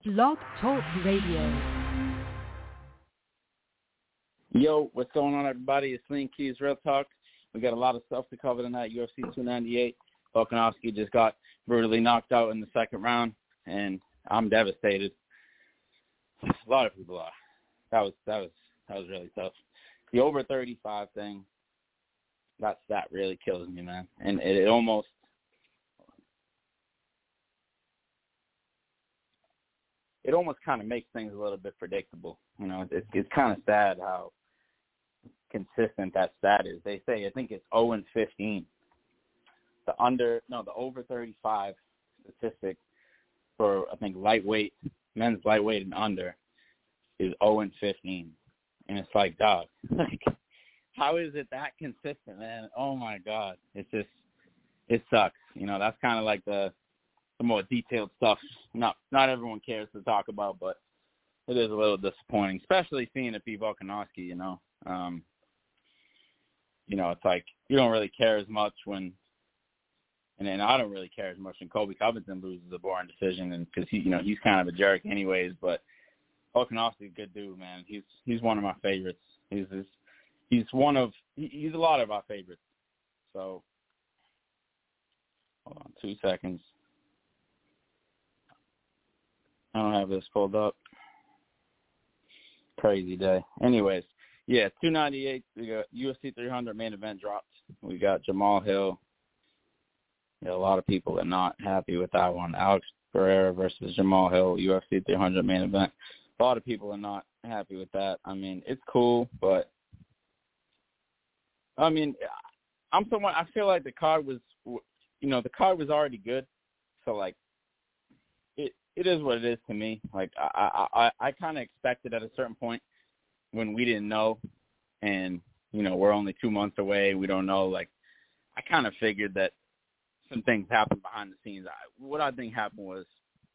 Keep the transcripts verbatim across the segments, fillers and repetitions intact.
Blog Talk Radio. Yo, what's going on, everybody? It's Lean Keys Real Talk. We got a lot of stuff to cover tonight. U F C two ninety-eight. Volkanovski just got brutally knocked out in the second round, and I'm devastated. A lot of people are. That was that was that was really tough. The over thirty-five thing, that's that really kills me, man. And it, it almost it almost kind of makes things a little bit predictable. You know, it's it's kind of sad how consistent that stat is. They say I think it's oh and fifteen. The under no the over thirty-five statistic for I think lightweight men's lightweight and under is oh and fifteen, and it's like, dog, like how is it that consistent, man? Oh my God, it's just it sucks. You know, that's kind of like the the more detailed stuff. Not not everyone cares to talk about, but it is a little disappointing, especially seeing it be Volkanovski. You know, um, you know, it's like you don't really care as much when. And then I don't really care as much when Colby Covington loses a boring decision, and because he, you know, he's kind of a jerk anyways. But Volkanovski's a good dude, man. He's he's one of my favorites. He's he's, he's one of he's a lot of our favorites. So hold on two seconds. I don't have this pulled up. Crazy day. Anyways, yeah, two ninety-eight. We got U F C three hundred main event dropped. We got Jamal Hill. Yeah, a lot of people are not happy with that one. Alex Pereira versus Jamal Hill, U F C three hundred main event. A lot of people are not happy with that. I mean, it's cool, but I mean, I'm someone. I feel like the card was, you know, the card was already good. So like, it it is what it is to me. Like I I I, I kind of expected at a certain point when we didn't know, and you know, we're only two months away. We don't know. Like, I kind of figured that some things happened behind the scenes. I, what I think happened was,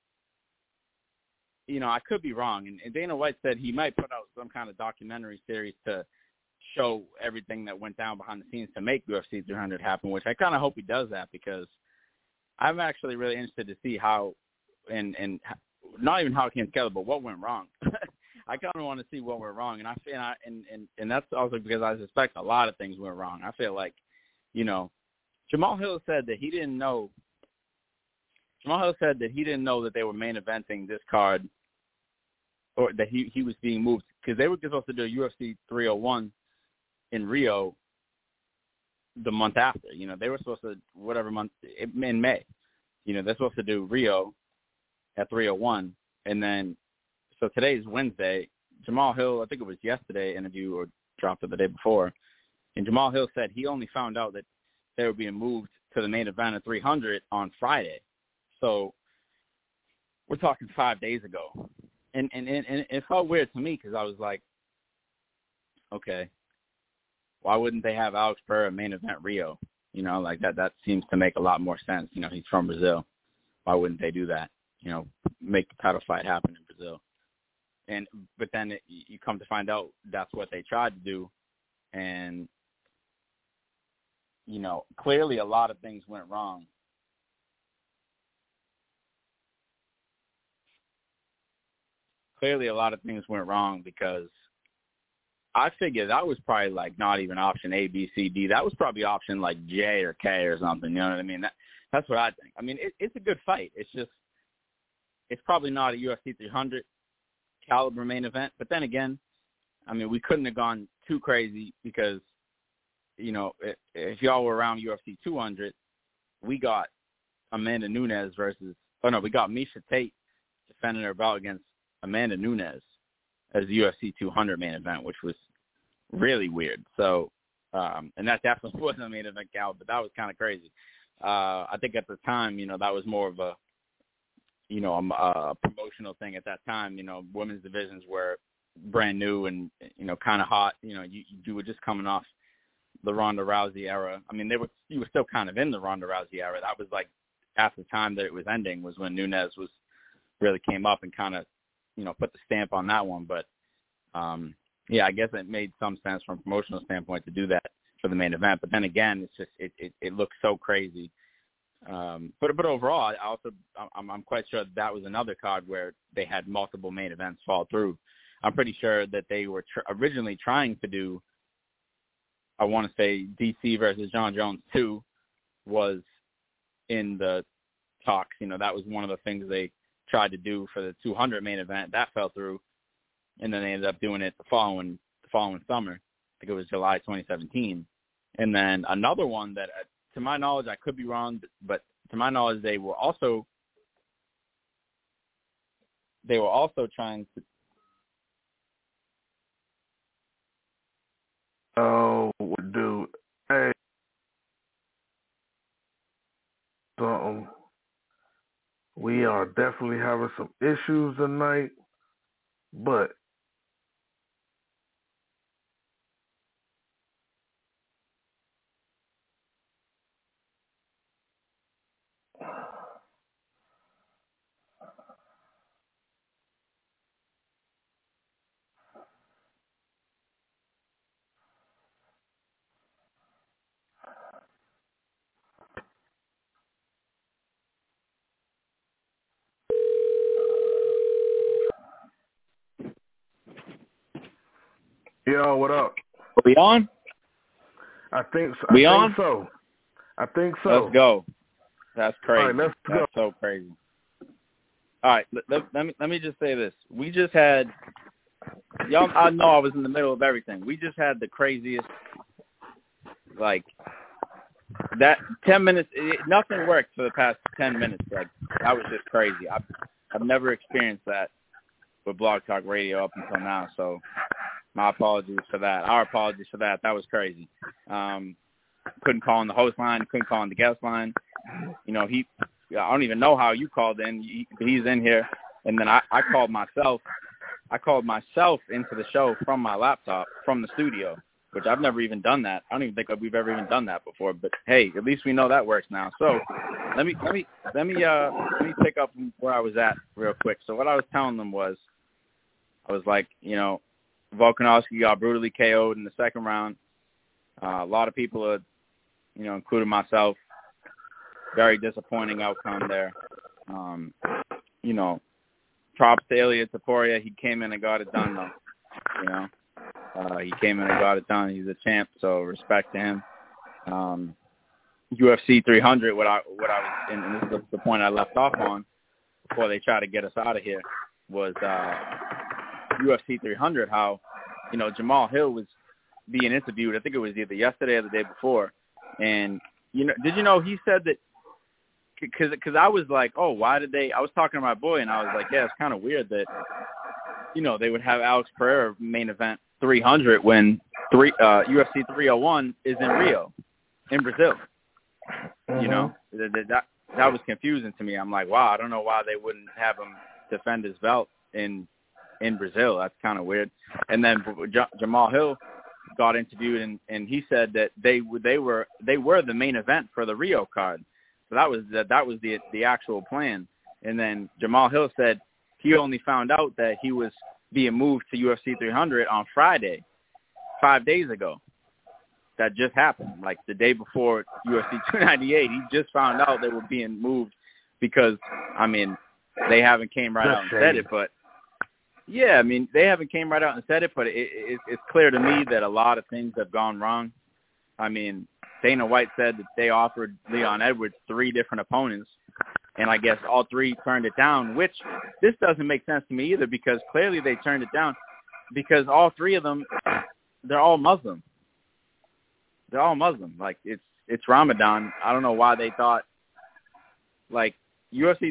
you know, I could be wrong. And, and Dana White said he might put out some kind of documentary series to show everything that went down behind the scenes to make U F C three hundred happen, which I kind of hope he does that, because I'm actually really interested to see how, and, and not even how it came together, but what went wrong. I kind of want to see what went wrong. And I feel, and, I, and, and, and that's also because I suspect a lot of things went wrong. I feel like, you know, Jamal Hill said that he didn't know. Jamal Hill said that he didn't know that they were main eventing this card, or that he, he was being moved, because they were supposed to do U F C three oh one in Rio the month after. You know, they were supposed to, whatever month, in May. You know, they're supposed to do Rio at three oh one, and then, so today's Wednesday. Jamal Hill, I think it was yesterday interview or dropped it the day before, and Jamal Hill said he only found out that they were being moved to the main event at three hundred on Friday. So we're talking five days ago. And and, and, and it felt weird to me, because I was like, okay, why wouldn't they have Alex Pereira main event Rio? You know, like that, that seems to make a lot more sense. You know, he's from Brazil. Why wouldn't they do that? You know, make the title fight happen in Brazil. And but then it, you come to find out that's what they tried to do. And you know, clearly a lot of things went wrong. Clearly a lot of things went wrong because I figured that was probably like not even option A, B, C, D. That was probably option like J or K or something. You know what I mean? That, that's what I think. I mean, it, it's a good fight. It's just, it's probably not a U F C three hundred caliber main event. But then again, I mean, we couldn't have gone too crazy because, you know, if, if y'all were around U F C two hundred, we got Amanda Nunes versus, oh no, we got Miesha Tate defending her belt against Amanda Nunes as the U F C two hundred main event, which was really weird. So, um, and that definitely wasn't a main event gal, but that was kind of crazy. Uh, I think at the time, you know, that was more of a, you know, a, a promotional thing at that time. You know, women's divisions were brand new and, you know, kind of hot. You know, you, you were just coming off the Ronda Rousey era. I mean, they were you were still kind of in the Ronda Rousey era. That was like at the time that it was ending was when Nunes was really came up and kind of, you know, put the stamp on that one. But um, yeah, I guess it made some sense from a promotional standpoint to do that for the main event. But then again, it's just it it, it looks so crazy Um, but but overall, I also I'm, I'm quite sure that, that was another card where they had multiple main events fall through. I'm pretty sure that they were tr- originally trying to do, I want to say D C versus John Jones two was in the talks. You know, that was one of the things they tried to do for the two hundred main event. That fell through, and then they ended up doing it the following the following summer. I think it was July twenty seventeen. And then another one that, to my knowledge, I could be wrong, but to my knowledge, they were also they were also trying to. Oh, dude, hey, something. We are definitely having some issues tonight, but yo, what up? Are we on? I think so. We I on? think so. I think so. Let's go. That's crazy. All right, let's That's go. so crazy. All right, let, let, let me let me just say this. We just had y'all. I know I was in the middle of everything. We just had the craziest, like that ten minutes. It, nothing worked for the past ten minutes. Like that was just crazy. I've I've never experienced that with Blog Talk Radio up until now. So my apologies for that. Our apologies for that. That was crazy. Um, couldn't call on the host line. Couldn't call on the guest line. You know, he, I don't even know how you called in. He, he's in here. And then I, I called myself. I called myself into the show from my laptop, from the studio, which I've never even done that. I don't even think we've ever even done that before. But hey, at least we know that works now. So let me, let me, let me, uh, let me pick up where I was at real quick. So what I was telling them was, I was like, you know, Volkanovski got brutally K O'd in the second round. Uh, a lot of people are, you know, including myself, very disappointing outcome there. Um, you know, props to Ilia Topuria. He came in and got it done, though. You know, uh, he came in and got it done. He's a champ, so respect to him. Um, U F C three hundred, what I what I was, and this is the, the point I left off on before they try to get us out of here, was uh, U F C three hundred. How, you know, Jamal Hill was being interviewed. I think it was either yesterday or the day before, and you know, did you know he said that? Because because I was like, oh, why did they? I was talking to my boy, and I was like, yeah, it's kind of weird that, you know, they would have Alex Pereira main event three hundred when three uh, U F C three oh one is in Rio, in Brazil. Mm-hmm. You know, that, that that was confusing to me. I'm like, wow, I don't know why they wouldn't have him defend his belt in in Brazil. That's kind of weird. And then J- Jamal Hill got interviewed, and, and he said that they they were they were the main event for the Rio card. So that was that that was the the actual plan. And then Jamal Hill said he only found out that he was being moved to U F C three hundred on Friday, five days ago. That just happened, like the day before U F C two ninety-eight. He just found out they were being moved because, I mean, they haven't came right That's out and shady. said it, but yeah, I mean, they haven't came right out and said it, but it, it, it's clear to me that a lot of things have gone wrong. I mean, Dana White said that they offered Leon Edwards three different opponents, and I guess all three turned it down, which this doesn't make sense to me either, because clearly they turned it down because all three of them, they're all Muslim. They're all Muslim. Like, it's it's Ramadan. I don't know why they thought, like, U F C,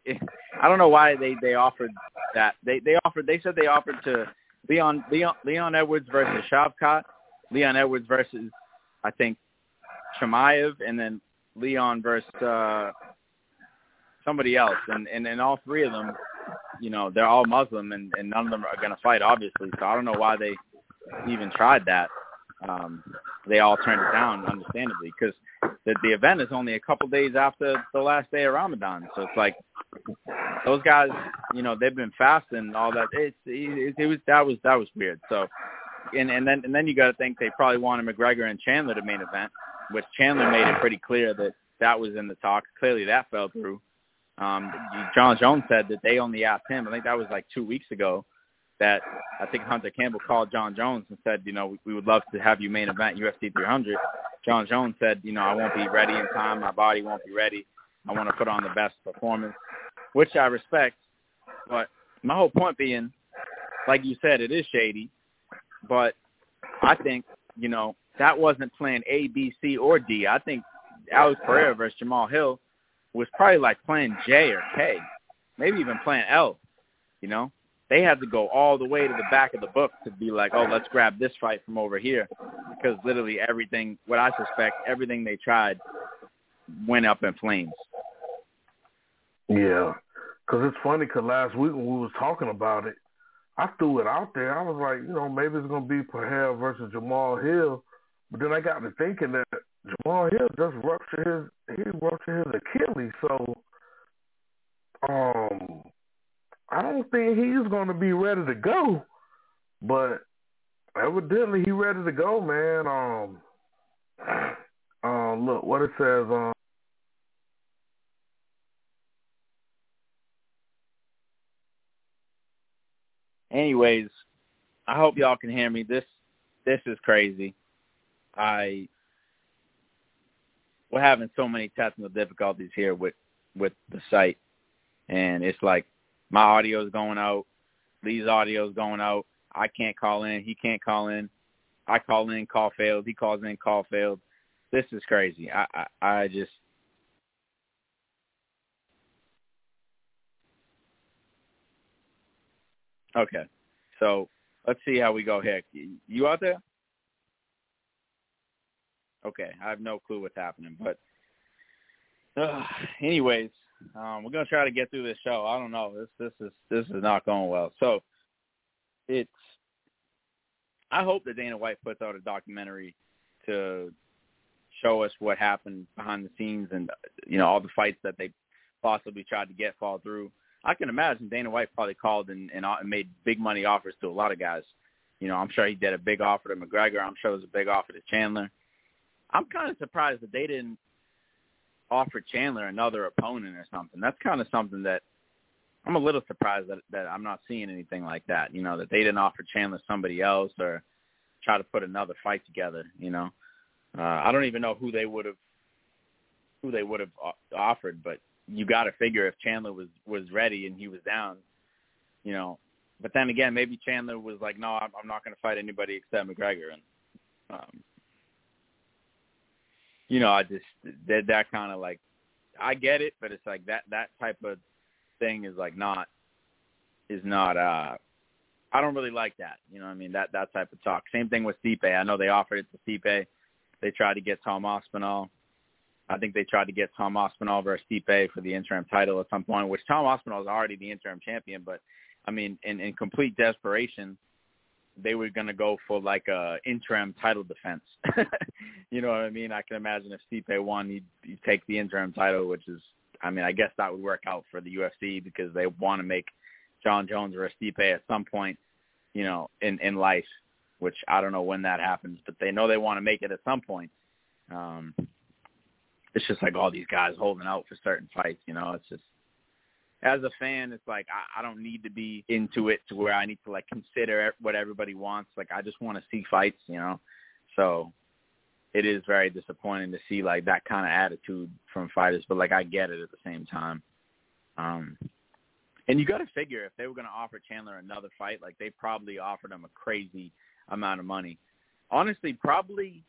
I don't know why they, they offered that. They they offered, they said they offered to Leon Leon Leon Edwards versus Shavkat, Leon Edwards versus, I think, Chimaev, and then Leon versus uh, somebody else. And, and, and all three of them, you know, they're all Muslim, and, and none of them are going to fight, obviously. So I don't know why they even tried that. Um, they all turned it down, understandably, because the, the event is only a couple days after the last day of Ramadan. So it's like those guys, you know, they've been fasting and all that. It's it, it was that was that was weird. So and and then and then you got to think they probably wanted McGregor and Chandler to main event, which Chandler made it pretty clear that that was in the talks. Clearly that fell through. Um, John Jones said that they only asked him. I think that was like two weeks ago that I think Hunter Campbell called John Jones and said, you know, we, we would love to have you main event U F C three hundred. John Jones said, you know, I won't be ready in time. My body won't be ready. I want to put on the best performance, which I respect. But my whole point being, like you said, it is shady. But I think, you know, that wasn't plan A, B, C, or D. I think Alex Pereira versus Jamal Hill was probably like plan J or K, maybe even plan L, you know. They had to go all the way to the back of the book to be like, oh, let's grab this fight from over here, because literally everything, what I suspect, everything they tried went up in flames. Yeah, because it's funny because last week when we was talking about it, I threw it out there. I was like, you know, maybe it's going to be Pereira versus Jamal Hill. But then I got to thinking that Jamal Hill just ruptured his, he ruptured his Achilles. So, um, I don't think he's going to be ready to go. But evidently he ready to go, man. Um, um, look, what it says on. Anyways, I hope y'all can hear me. This this is crazy. I we're having so many technical difficulties here with, with the site, and it's like my audio is going out, Lee's audio is going out. I can't call in. He can't call in. I call in, call failed. He calls in, call failed. This is crazy. I I, I just okay. So let's see how we go here. You out there? Okay, I have no clue what's happening, but uh, anyways, um, we're gonna try to get through this show. I don't know. This this is this is not going well. So it's. I hope that Dana White puts out a documentary to show us what happened behind the scenes and, you know, all the fights that they possibly tried to get fall through. I can imagine Dana White probably called and, and made big money offers to a lot of guys. You know, I'm sure he did a big offer to McGregor. I'm sure it was a big offer to Chandler. I'm kind of surprised that they didn't offer Chandler another opponent or something. That's kind of something that I'm a little surprised that, that I'm not seeing anything like that, you know, that they didn't offer Chandler somebody else or try to put another fight together, you know. Uh, I don't even know who they would have who they would have offered, but you got to figure if Chandler was, was ready and he was down, you know. But then again, maybe Chandler was like, no, I'm, I'm not going to fight anybody except McGregor. And, um, you know, I just, that, that kind of like, I get it, but it's like that, that type of thing is like not, is not, uh, I don't really like that. You know what I mean? That, that type of talk. Same thing with Stipe. I know they offered it to Stipe. They tried to get Tom Aspinall. I think they tried to get Tom Aspinall versus Stipe for the interim title at some point, which Tom Aspinall is already the interim champion. But, I mean, in, in complete desperation, they were going to go for like a interim title defense. You know what I mean? I can imagine if Stipe won, he'd, he'd take the interim title, which is, I mean, I guess that would work out for the U F C because they want to make John Jones or Stipe at some point, you know, in, in life, which I don't know when that happens, but they know they want to make it at some point. Um, it's just like all these guys holding out for certain fights, you know. It's just, as a fan, it's like I, I don't need to be into it to where I need to, like, consider what everybody wants. Like, I just want to see fights, you know. So it is very disappointing to see, like, that kind of attitude from fighters. But, like, I get it at the same time. Um, and you got to figure if they were going to offer Chandler another fight, like, they probably offered him a crazy amount of money. Honestly, probably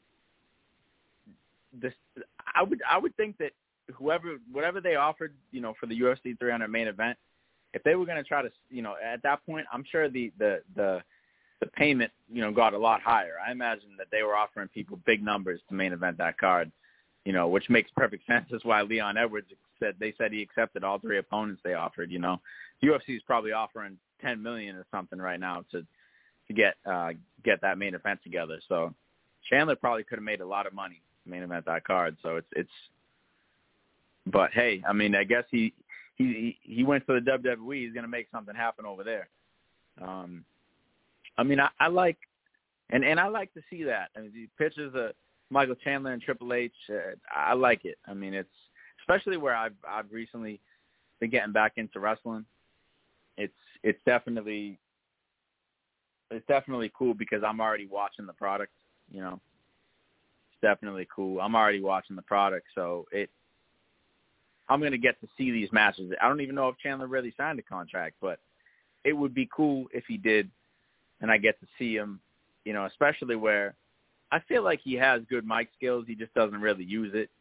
this. I would I would think that whoever, whatever they offered, you know, for the U F C three hundred main event, if they were going to try to, you know, at that point, I'm sure the, the, the, the payment, you know, got a lot higher. I imagine that they were offering people big numbers to main event that card, you know, which makes perfect sense. That's why Leon Edwards said, they said he accepted all three opponents they offered, you know. U F C is probably offering ten million dollars or something right now to, to get, uh, get that main event together. So Chandler probably could have made a lot of money to main event that card. So it's, it's, but hey, I mean, I guess he he he went to the W W E. He's going to make something happen over there. Um, I mean, I, I like, and, and I like to see that. I mean, he pitches a Michael Chandler and Triple H, uh, I like it. I mean, it's especially where I've I've recently been getting back into wrestling. It's it's definitely it's definitely cool because I'm already watching the product. You know, it's definitely cool. I'm already watching the product, so it. I'm gonna get to see these matches. I don't even know if Chandler really signed a contract, but it would be cool if he did, and I get to see him. You know, especially where I feel like he has good mic skills. He just doesn't really use it.